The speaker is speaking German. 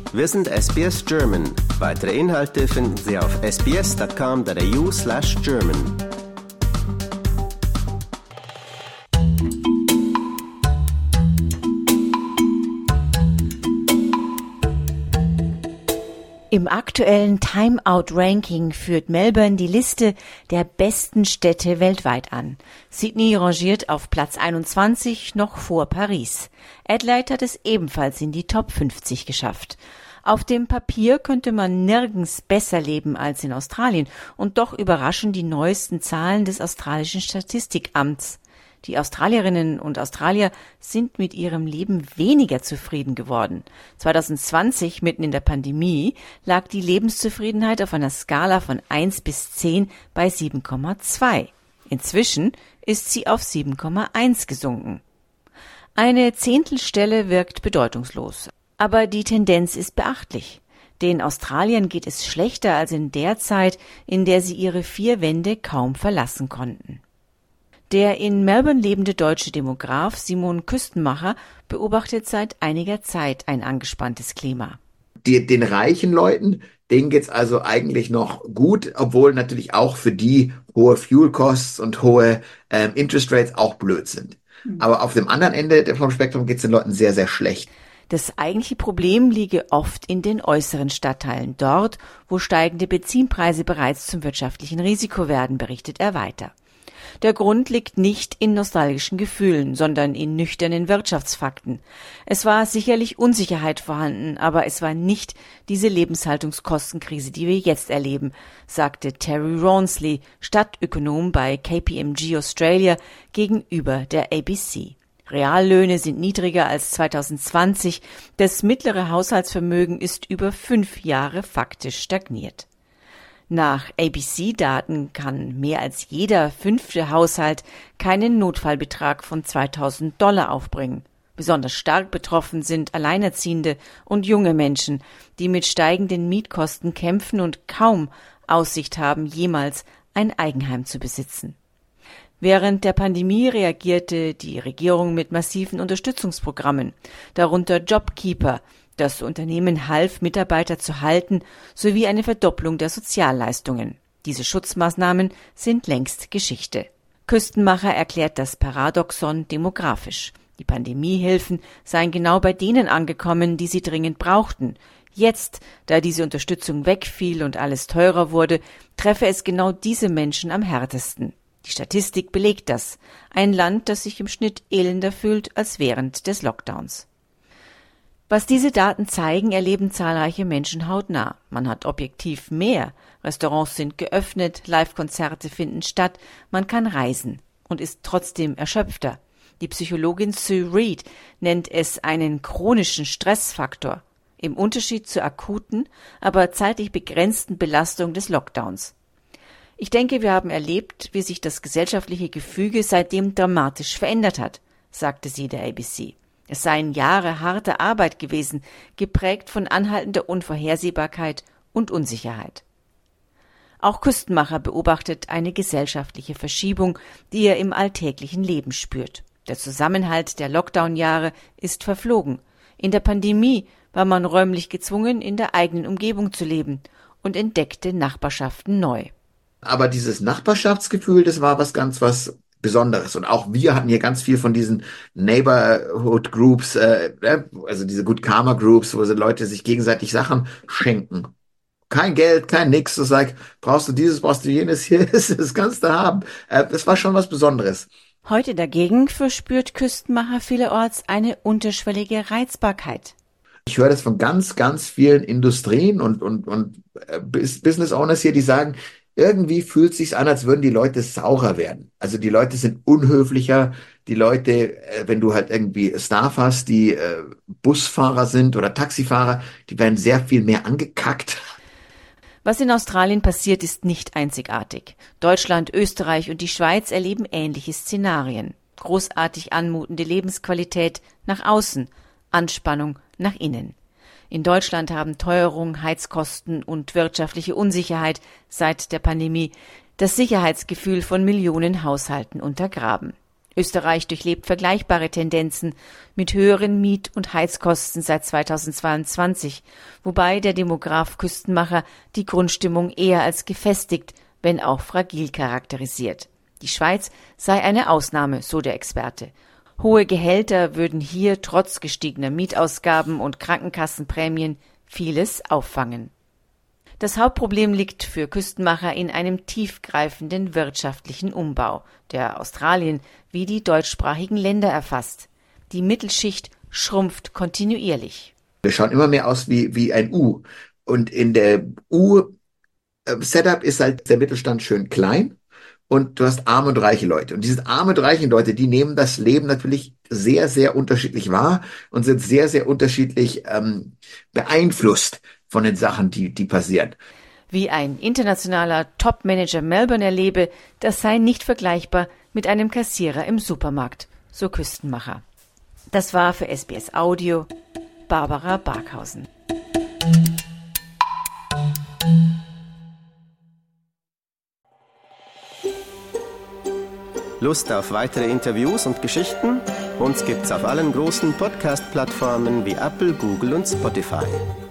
Wir sind SBS German. Weitere Inhalte finden Sie auf sbs.com.au/German. Im aktuellen Time Out Ranking führt Melbourne die Liste der besten Städte weltweit an. Sydney rangiert auf Platz 21, noch vor Paris. Adelaide hat es ebenfalls in die Top 50 geschafft. Auf dem Papier könnte man nirgends besser leben als in Australien, und doch überraschen die neuesten Zahlen des australischen Statistikamts. Die Australierinnen und Australier sind mit ihrem Leben weniger zufrieden geworden. 2020, mitten in der Pandemie, lag die Lebenszufriedenheit auf einer Skala von 1 bis 10 bei 7,2. Inzwischen ist sie auf 7,1 gesunken. Eine Zehntelstelle wirkt bedeutungslos, aber die Tendenz ist beachtlich. Den Australiern geht es schlechter als in der Zeit, in der sie ihre vier Wände kaum verlassen konnten. Der in Melbourne lebende deutsche Demograf Simon Küstenmacher beobachtet seit einiger Zeit ein angespanntes Klima. Den reichen Leuten, denen geht's also eigentlich noch gut, obwohl natürlich auch für die hohe Fuel Costs und hohe Interest Rates auch blöd sind. Aber auf dem anderen Ende vom Spektrum geht's den Leuten sehr, sehr schlecht. Das eigentliche Problem liege oft in den äußeren Stadtteilen, dort, wo steigende Benzinpreise bereits zum wirtschaftlichen Risiko werden, berichtet er weiter. Der Grund liegt nicht in nostalgischen Gefühlen, sondern in nüchternen Wirtschaftsfakten. Es war sicherlich Unsicherheit vorhanden, aber es war nicht diese Lebenshaltungskostenkrise, die wir jetzt erleben, sagte Terry Rawnsley, Stadtökonom bei KPMG Australia, gegenüber der ABC. Reallöhne sind niedriger als 2020. Das mittlere Haushaltsvermögen ist über 5 Jahre faktisch stagniert. Nach ABC-Daten kann mehr als jeder 5. Haushalt keinen Notfallbetrag von $2.000 aufbringen. Besonders stark betroffen sind Alleinerziehende und junge Menschen, die mit steigenden Mietkosten kämpfen und kaum Aussicht haben, jemals ein Eigenheim zu besitzen. Während der Pandemie reagierte die Regierung mit massiven Unterstützungsprogrammen, darunter JobKeeper. Das Unternehmen half, Mitarbeiter zu halten, sowie eine Verdopplung der Sozialleistungen. Diese Schutzmaßnahmen sind längst Geschichte. Küstenmacher erklärt das Paradoxon demografisch. Die Pandemiehilfen seien genau bei denen angekommen, die sie dringend brauchten. Jetzt, da diese Unterstützung wegfiel und alles teurer wurde, treffe es genau diese Menschen am härtesten. Die Statistik belegt das. Ein Land, das sich im Schnitt elender fühlt als während des Lockdowns. Was diese Daten zeigen, erleben zahlreiche Menschen hautnah. Man hat objektiv mehr. Restaurants sind geöffnet, Live-Konzerte finden statt, man kann reisen und ist trotzdem erschöpfter. Die Psychologin Sue Reed nennt es einen chronischen Stressfaktor, im Unterschied zur akuten, aber zeitlich begrenzten Belastung des Lockdowns. Ich denke, wir haben erlebt, wie sich das gesellschaftliche Gefüge seitdem dramatisch verändert hat, sagte sie der ABC. Es seien Jahre harter Arbeit gewesen, geprägt von anhaltender Unvorhersehbarkeit und Unsicherheit. Auch Küstenmacher beobachtet eine gesellschaftliche Verschiebung, die er im alltäglichen Leben spürt. Der Zusammenhalt der Lockdown-Jahre ist verflogen. In der Pandemie war man räumlich gezwungen, in der eigenen Umgebung zu leben und entdeckte Nachbarschaften neu. Aber dieses Nachbarschaftsgefühl, das war was Besonderes. Und auch wir hatten hier ganz viel von diesen Neighborhood Groups, also diese Good Karma Groups, wo so Leute sich gegenseitig Sachen schenken. Kein Geld, kein nix. Du sagst, brauchst du dieses, brauchst du jenes, hier ist das kannst du haben. Das war schon was Besonderes. Heute dagegen verspürt Küstenmacher vielerorts eine unterschwellige Reizbarkeit. Ich höre das von ganz, ganz vielen Industrien und Business Owners hier, die sagen, irgendwie fühlt es sich an, als würden die Leute saurer werden. Also die Leute sind unhöflicher. Die Leute, wenn du halt irgendwie Staff hast, die Busfahrer sind oder Taxifahrer, die werden sehr viel mehr angekackt. Was in Australien passiert, ist nicht einzigartig. Deutschland, Österreich und die Schweiz erleben ähnliche Szenarien. Großartig anmutende Lebensqualität nach außen, Anspannung nach innen. In Deutschland haben Teuerung, Heizkosten und wirtschaftliche Unsicherheit seit der Pandemie das Sicherheitsgefühl von Millionen Haushalten untergraben. Österreich durchlebt vergleichbare Tendenzen mit höheren Miet- und Heizkosten seit 2022, wobei der Demograf Küstenmacher die Grundstimmung eher als gefestigt, wenn auch fragil charakterisiert. Die Schweiz sei eine Ausnahme, so der Experte. Hohe Gehälter würden hier trotz gestiegener Mietausgaben und Krankenkassenprämien vieles auffangen. Das Hauptproblem liegt für Küstenmacher in einem tiefgreifenden wirtschaftlichen Umbau, der Australien wie die deutschsprachigen Länder erfasst. Die Mittelschicht schrumpft kontinuierlich. Wir schauen immer mehr aus wie ein U. Und in der U-Setup ist halt der Mittelstand schön klein und du hast arme und reiche Leute. Und diese armen und reichen Leute, die nehmen das Leben natürlich sehr, sehr unterschiedlich wahr und sind sehr, sehr unterschiedlich beeinflusst von den Sachen, die passieren. Wie ein internationaler Top-Manager Melbourne erlebe, das sei nicht vergleichbar mit einem Kassierer im Supermarkt, so Küstenmacher. Das war für SBS Audio Barbara Barkhausen. Lust auf weitere Interviews und Geschichten? Uns gibt's auf allen großen Podcast-Plattformen wie Apple, Google und Spotify.